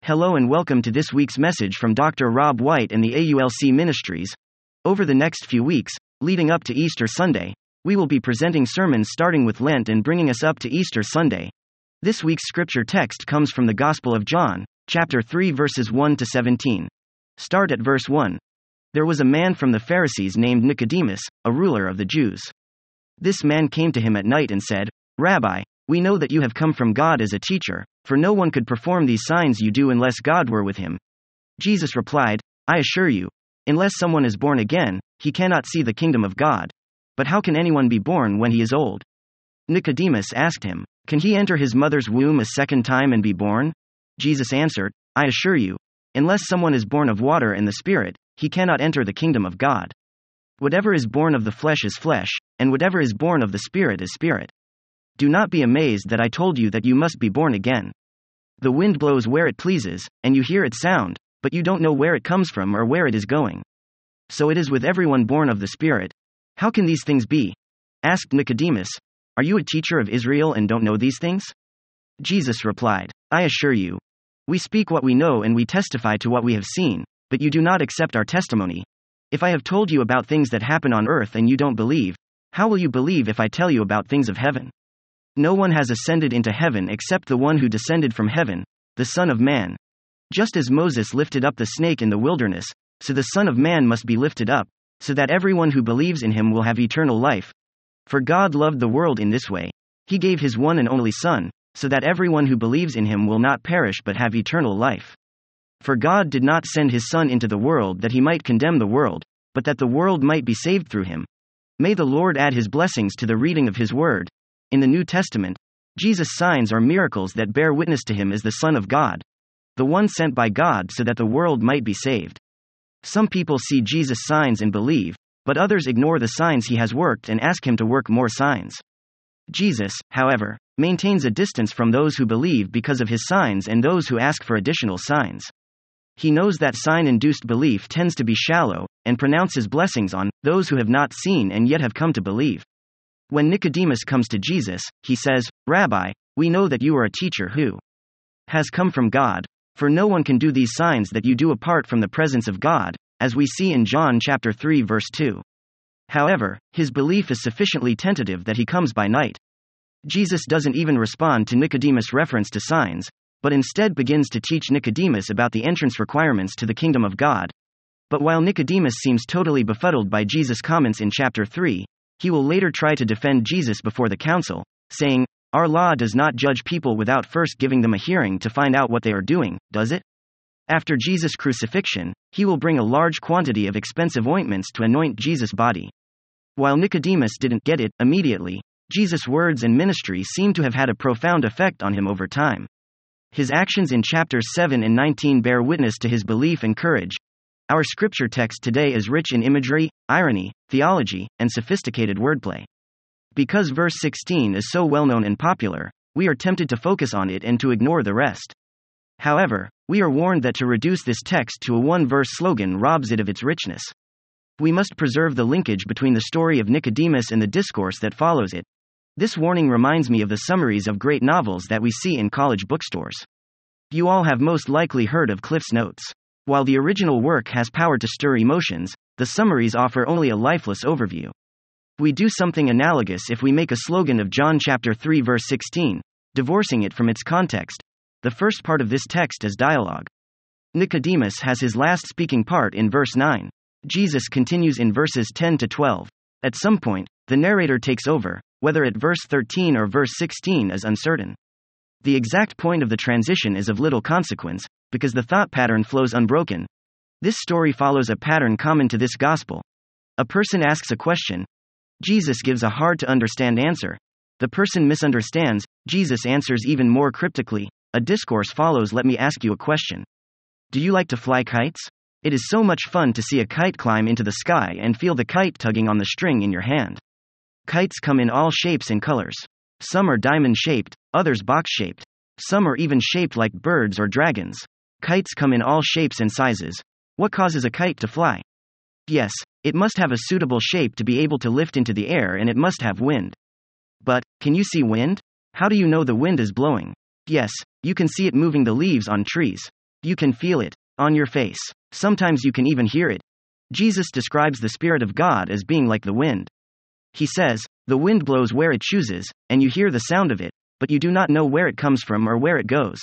Hello and welcome to this week's message from Dr. Rob White and the AULC Ministries. Over the next few weeks, leading up to Easter Sunday, we will be presenting sermons starting with Lent and bringing us up to Easter Sunday. This week's scripture text comes from the Gospel of John, chapter 3 verses 1 to 17. Start at verse 1. There was a man from the Pharisees named Nicodemus, a ruler of the Jews. This man came to him at night and said, "Rabbi, we know that you have come from God as a teacher, for no one could perform these signs you do unless God were with him." Jesus replied, "I assure you, unless someone is born again, he cannot see the kingdom of God. But how can anyone be born when he is old?" Nicodemus asked him, "Can he enter his mother's womb a second time and be born?" Jesus answered, "I assure you, unless someone is born of water and the Spirit, he cannot enter the kingdom of God. Whatever is born of the flesh is flesh, and whatever is born of the Spirit is spirit. Do not be amazed that I told you that you must be born again. The wind blows where it pleases, and you hear its sound, but you don't know where it comes from or where it is going. So it is with everyone born of the Spirit. How can these things be?" asked Nicodemus. "Are you a teacher of Israel and don't know these things?" Jesus replied, "I assure you, we speak what we know and we testify to what we have seen, but you do not accept our testimony. If I have told you about things that happen on earth and you don't believe, how will you believe if I tell you about things of heaven? No one has ascended into heaven except the one who descended from heaven, the Son of Man. Just as Moses lifted up the snake in the wilderness, so the Son of Man must be lifted up, so that everyone who believes in him will have eternal life. For God loved the world in this way. He gave his one and only Son, so that everyone who believes in him will not perish but have eternal life. For God did not send his Son into the world that he might condemn the world, but that the world might be saved through him. May the Lord add his blessings to the reading of his word." In the New Testament, Jesus' signs are miracles that bear witness to him as the Son of God, the one sent by God so that the world might be saved. Some people see Jesus' signs and believe, but others ignore the signs he has worked and ask him to work more signs. Jesus, however, maintains a distance from those who believe because of his signs and those who ask for additional signs. He knows that sign-induced belief tends to be shallow, and pronounces blessings on those who have not seen and yet have come to believe. When Nicodemus comes to Jesus, he says, "Rabbi, we know that you are a teacher who has come from God, for no one can do these signs that you do apart from the presence of God," as we see in John chapter 3 verse 2. However, his belief is sufficiently tentative that he comes by night. Jesus doesn't even respond to Nicodemus' reference to signs, but instead begins to teach Nicodemus about the entrance requirements to the kingdom of God. But while Nicodemus seems totally befuddled by Jesus' comments in chapter 3, he will later try to defend Jesus before the council, saying, "Our law does not judge people without first giving them a hearing to find out what they are doing, does it?" After Jesus' crucifixion, he will bring a large quantity of expensive ointments to anoint Jesus' body. While Nicodemus didn't get it immediately, Jesus' words and ministry seem to have had a profound effect on him over time. His actions in chapters 7 and 19 bear witness to his belief and courage. Our scripture text today is rich in imagery, irony, theology, and sophisticated wordplay. Because verse 16 is so well known and popular, we are tempted to focus on it and to ignore the rest. However, we are warned that to reduce this text to a one-verse slogan robs it of its richness. We must preserve the linkage between the story of Nicodemus and the discourse that follows it. This warning reminds me of the summaries of great novels that we see in college bookstores. You all have most likely heard of Cliff's Notes. While the original work has power to stir emotions, the summaries offer only a lifeless overview. We do something analogous if we make a slogan of John chapter 3 verse 16, divorcing it from its context. The first part of this text is dialogue. Nicodemus has his last speaking part in verse 9. Jesus continues in verses 10 to 12. At some point, the narrator takes over, whether at verse 13 or verse 16 is uncertain. The exact point of the transition is of little consequence, because the thought pattern flows unbroken. This story follows a pattern common to this gospel. A person asks a question. Jesus gives a hard-to-understand answer. The person misunderstands. Jesus answers even more cryptically. A discourse follows. Let me ask you a question. Do you like to fly kites? It is so much fun to see a kite climb into the sky and feel the kite tugging on the string in your hand. Kites come in all shapes and colors. Some are diamond-shaped, others box-shaped. Some are even shaped like birds or dragons. Kites come in all shapes and sizes. What causes a kite to fly? Yes, it must have a suitable shape to be able to lift into the air, and it must have wind. But, can you see wind? How do you know the wind is blowing? Yes, you can see it moving the leaves on trees. You can feel it on your face. Sometimes you can even hear it. Jesus describes the Spirit of God as being like the wind. He says, "The wind blows where it chooses, and you hear the sound of it, but you do not know where it comes from or where it goes."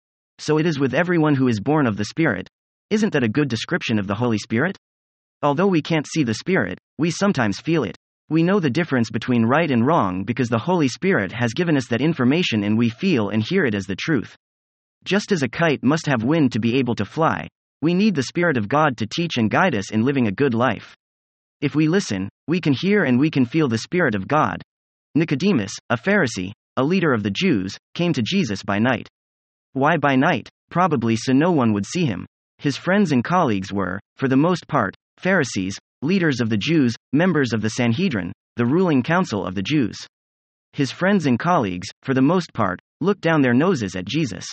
So it is with everyone who is born of the Spirit. Isn't that a good description of the Holy Spirit? Although we can't see the Spirit, we sometimes feel it. We know the difference between right and wrong because the Holy Spirit has given us that information and we feel and hear it as the truth. Just as a kite must have wind to be able to fly, we need the Spirit of God to teach and guide us in living a good life. If we listen, we can hear and we can feel the Spirit of God. Nicodemus, a Pharisee, a leader of the Jews, came to Jesus by night. Why by night? Probably so no one would see him. His friends and colleagues were, for the most part, Pharisees, leaders of the Jews, members of the Sanhedrin, the ruling council of the Jews. His friends and colleagues, for the most part, looked down their noses at Jesus.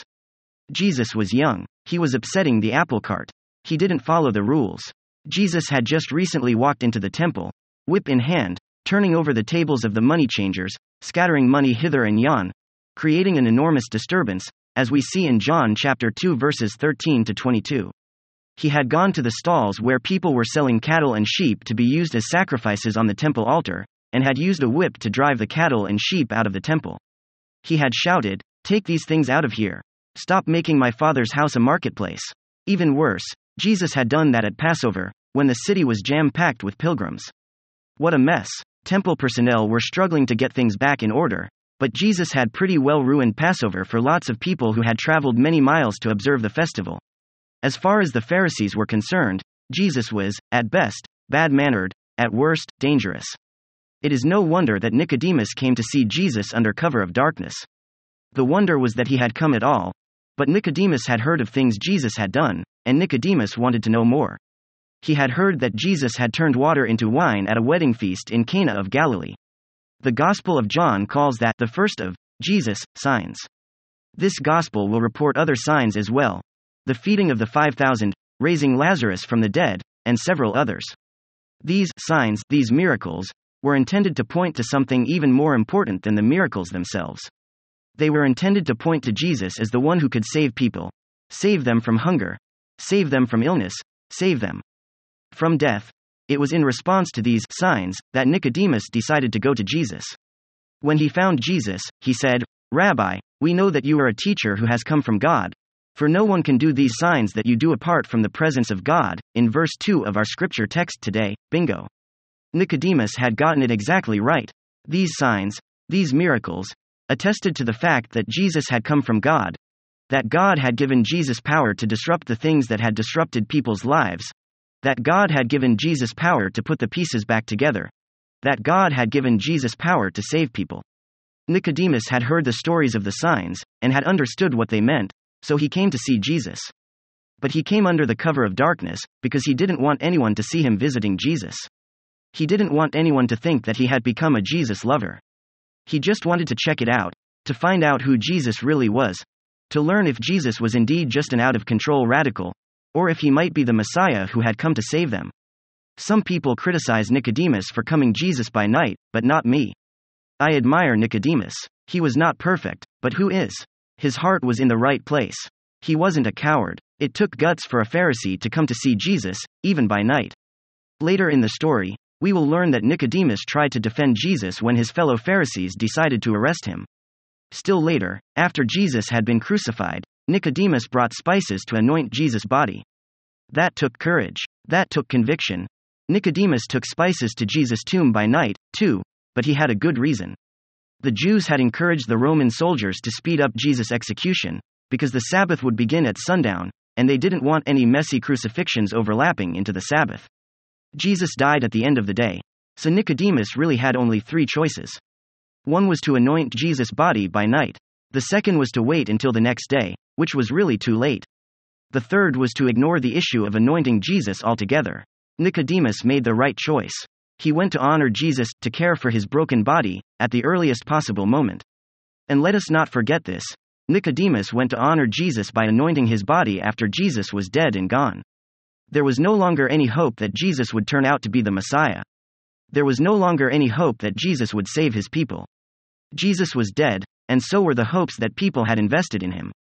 Jesus was young. He was upsetting the apple cart. He didn't follow the rules. Jesus had just recently walked into the temple, whip in hand, turning over the tables of the money changers, scattering money hither and yon, creating an enormous disturbance, as we see in John chapter 2 verses 13 to 22. He had gone to the stalls where people were selling cattle and sheep to be used as sacrifices on the temple altar, and had used a whip to drive the cattle and sheep out of the temple. He had shouted, "Take these things out of here. Stop making my Father's house a marketplace." Even worse, Jesus had done that at Passover, when the city was jam-packed with pilgrims. What a mess. Temple personnel were struggling to get things back in order, but Jesus had pretty well ruined Passover for lots of people who had traveled many miles to observe the festival. As far as the Pharisees were concerned, Jesus was, at best, bad-mannered, at worst, dangerous. It is no wonder that Nicodemus came to see Jesus under cover of darkness. The wonder was that he had come at all, but Nicodemus had heard of things Jesus had done, and Nicodemus wanted to know more. He had heard that Jesus had turned water into wine at a wedding feast in Cana of Galilee. The Gospel of John calls that the first of Jesus' signs. This Gospel will report other signs as well: the feeding of the 5,000, raising Lazarus from the dead, and several others. These signs, these miracles, were intended to point to something even more important than the miracles themselves. They were intended to point to Jesus as the one who could save people, save them from hunger, save them from illness, save them from death. It was in response to these signs that Nicodemus decided to go to Jesus. When he found Jesus, he said, "Rabbi, we know that you are a teacher who has come from God, for no one can do these signs that you do apart from the presence of God." In verse 2 of our scripture text today, bingo. Nicodemus had gotten it exactly right. These signs, these miracles, attested to the fact that Jesus had come from God, that God had given Jesus power to disrupt the things that had disrupted people's lives, that God had given Jesus power to put the pieces back together, that God had given Jesus power to save people. Nicodemus had heard the stories of the signs, and had understood what they meant, so he came to see Jesus. But he came under the cover of darkness, because he didn't want anyone to see him visiting Jesus. He didn't want anyone to think that he had become a Jesus lover. He just wanted to check it out, to find out who Jesus really was, to learn if Jesus was indeed just an out-of-control radical, or if he might be the Messiah who had come to save them. Some people criticize Nicodemus for coming Jesus by night, but not me. I admire Nicodemus. He was not perfect, but who is? His heart was in the right place. He wasn't a coward. It took guts for a Pharisee to come to see Jesus, even by night. Later in the story, we will learn that Nicodemus tried to defend Jesus when his fellow Pharisees decided to arrest him. Still later, after Jesus had been crucified, Nicodemus brought spices to anoint Jesus' body. That took courage. That took conviction. Nicodemus took spices to Jesus' tomb by night, too, but he had a good reason. The Jews had encouraged the Roman soldiers to speed up Jesus' execution, because the Sabbath would begin at sundown, and they didn't want any messy crucifixions overlapping into the Sabbath. Jesus died at the end of the day, so Nicodemus really had only 3 choices. One was to anoint Jesus' body by night. The second was to wait until the next day, which was really too late. The third was to ignore the issue of anointing Jesus altogether. Nicodemus made the right choice. He went to honor Jesus, to care for his broken body, at the earliest possible moment. And let us not forget this: Nicodemus went to honor Jesus by anointing his body after Jesus was dead and gone. There was no longer any hope that Jesus would turn out to be the Messiah. There was no longer any hope that Jesus would save his people. Jesus was dead, and so were the hopes that people had invested in him.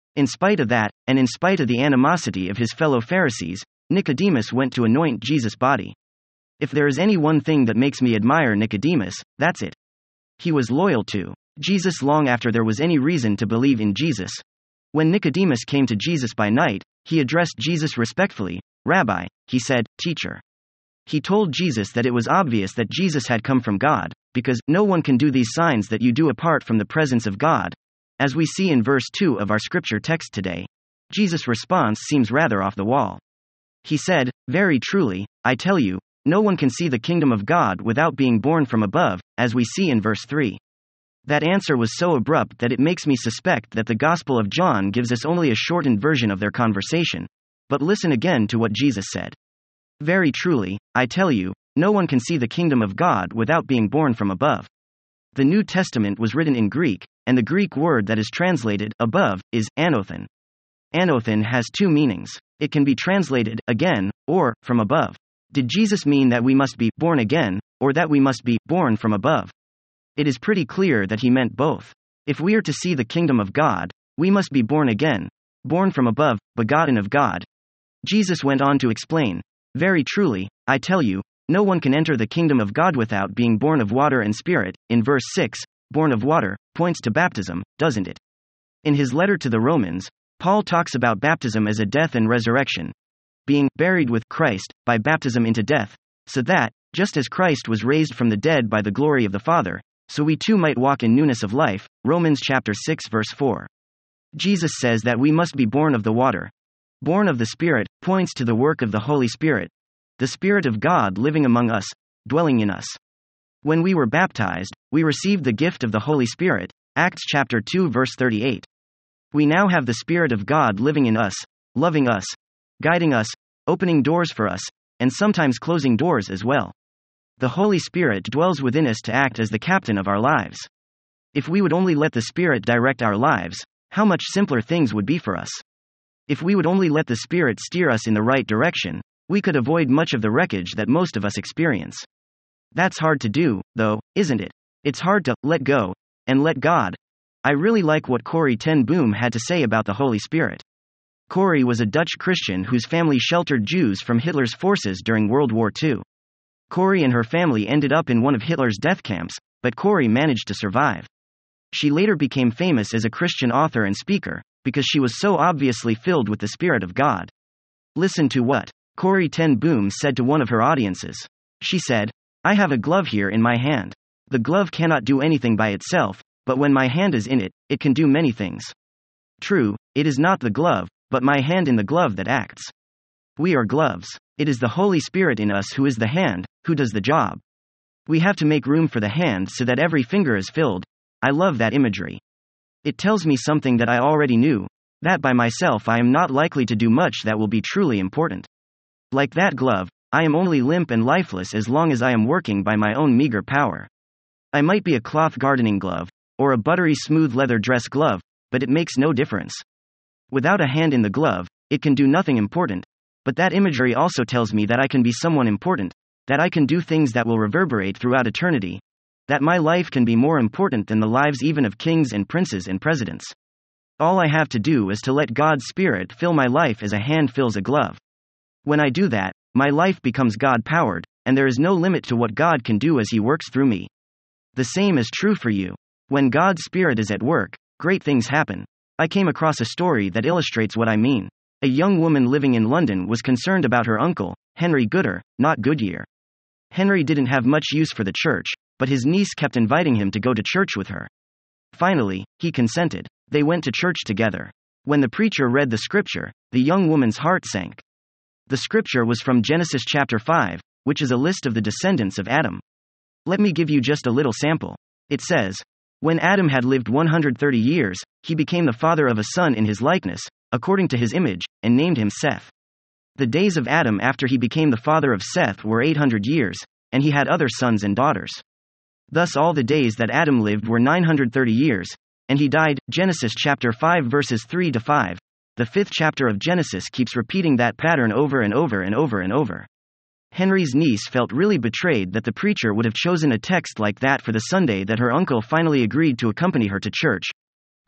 In spite of that, and in spite of the animosity of his fellow Pharisees, Nicodemus went to anoint Jesus' body. If there is any one thing that makes me admire Nicodemus, that's it. He was loyal to Jesus long after there was any reason to believe in Jesus. When Nicodemus came to Jesus by night, he addressed Jesus respectfully. Rabbi, he said, teacher. He told Jesus that it was obvious that Jesus had come from God, because no one can do these signs that you do apart from the presence of God. As we see in verse 2 of our scripture text today, Jesus' response seems rather off the wall. He said, very truly, I tell you, no one can see the kingdom of God without being born from above, as we see in verse 3. That answer was so abrupt that it makes me suspect that the Gospel of John gives us only a shortened version of their conversation. But listen again to what Jesus said. Very truly, I tell you, no one can see the kingdom of God without being born from above. The New Testament was written in Greek, and the Greek word that is translated above is anothen. Anothen has two meanings. It can be translated again, or from above. Did Jesus mean that we must be born again, or that we must be born from above? It is pretty clear that he meant both. If we are to see the kingdom of God, we must be born again, born from above, begotten of God. Jesus went on to explain, very truly, I tell you, no one can enter the kingdom of God without being born of water and spirit. In verse 6, born of water, points to baptism, doesn't it? In his letter to the Romans, Paul talks about baptism as a death and resurrection, being buried with Christ by baptism into death, so that, just as Christ was raised from the dead by the glory of the Father, so we too might walk in newness of life. Romans chapter 6 verse 4. Jesus says that we must be born of the water. Born of the Spirit points to the work of the Holy Spirit, the Spirit of God living among us, dwelling in us. When we were baptized, we received the gift of the Holy Spirit, Acts chapter 2 verse 38. We now have the Spirit of God living in us, loving us, guiding us, opening doors for us, and sometimes closing doors as well. The Holy Spirit dwells within us to act as the captain of our lives. If we would only let the Spirit direct our lives, how much simpler things would be for us. If we would only let the Spirit steer us in the right direction, we could avoid much of the wreckage that most of us experience. That's hard to do, though, isn't it? It's hard to let go and let God. I really like what Corrie ten Boom had to say about the Holy Spirit. Corrie was a Dutch Christian whose family sheltered Jews from Hitler's forces during World War II. Corrie and her family ended up in one of Hitler's death camps, but Corrie managed to survive. She later became famous as a Christian author and speaker, because she was so obviously filled with the Spirit of God. Listen to what Corrie ten Boom said to one of her audiences. She said, I have a glove here in my hand. The glove cannot do anything by itself, but when my hand is in it, it can do many things. True, it is not the glove, but my hand in the glove that acts. We are gloves. It is the Holy Spirit in us who is the hand, who does the job. We have to make room for the hand so that every finger is filled. I love that imagery. It tells me something that I already knew, that by myself I am not likely to do much that will be truly important. Like that glove, I am only limp and lifeless as long as I am working by my own meager power. I might be a cloth gardening glove, or a buttery smooth leather dress glove, but it makes no difference. Without a hand in the glove, it can do nothing important. But that imagery also tells me that I can be someone important, that I can do things that will reverberate throughout eternity, that my life can be more important than the lives even of kings and princes and presidents. All I have to do is to let God's Spirit fill my life as a hand fills a glove. When I do that, my life becomes God-powered, and there is no limit to what God can do as He works through me. The same is true for you. When God's Spirit is at work, great things happen. I came across a story that illustrates what I mean. A young woman living in London was concerned about her uncle, Henry Gooder, not Goodyear. Henry didn't have much use for the church, but his niece kept inviting him to go to church with her. Finally, he consented. They went to church together. When the preacher read the scripture, the young woman's heart sank. The scripture was from Genesis chapter 5, which is a list of the descendants of Adam. Let me give you just a little sample. It says, when Adam had lived 130 years, he became the father of a son in his likeness, according to his image, and named him Seth. The days of Adam after he became the father of Seth were 800 years, and he had other sons and daughters. Thus all the days that Adam lived were 930 years, and he died. Genesis chapter 5 verses 3 to 5. The 5th chapter of Genesis keeps repeating that pattern over and over and over and over. Henry's niece felt really betrayed that the preacher would have chosen a text like that for the Sunday that her uncle finally agreed to accompany her to church.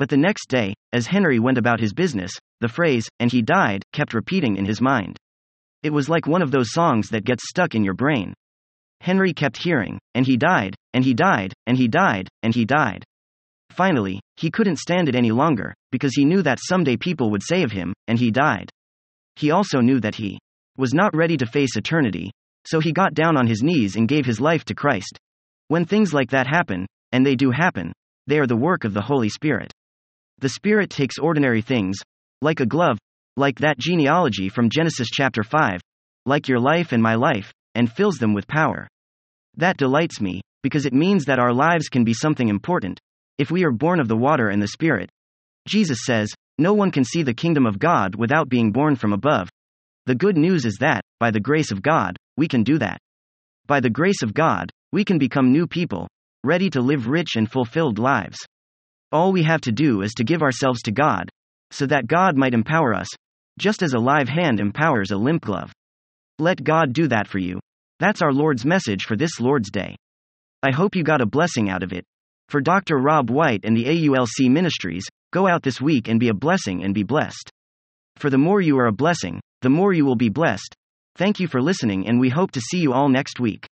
But the next day, as Henry went about his business, the phrase, "and he died," kept repeating in his mind. It was like one of those songs that gets stuck in your brain. Henry kept hearing, "and he died, and he died, and he died, and he died." Finally, he couldn't stand it any longer, because he knew that someday people would say of him, "and he died." He also knew that he was not ready to face eternity, so he got down on his knees and gave his life to Christ. When things like that happen, and they do happen, they are the work of the Holy Spirit. The Spirit takes ordinary things, like a glove, like that genealogy from Genesis chapter 5, like your life and my life, and fills them with power. That delights me, because it means that our lives can be something important, if we are born of the water and the Spirit. Jesus says, "No one can see the kingdom of God without being born from above." The good news is that, by the grace of God, we can do that. By the grace of God, we can become new people, ready to live rich and fulfilled lives. All we have to do is to give ourselves to God, so that God might empower us, just as a live hand empowers a limp glove. Let God do that for you. That's our Lord's message for this Lord's Day. I hope you got a blessing out of it. For Dr. Rob White and the AULC Ministries, go out this week and be a blessing and be blessed. For the more you are a blessing, the more you will be blessed. Thank you for listening, and we hope to see you all next week.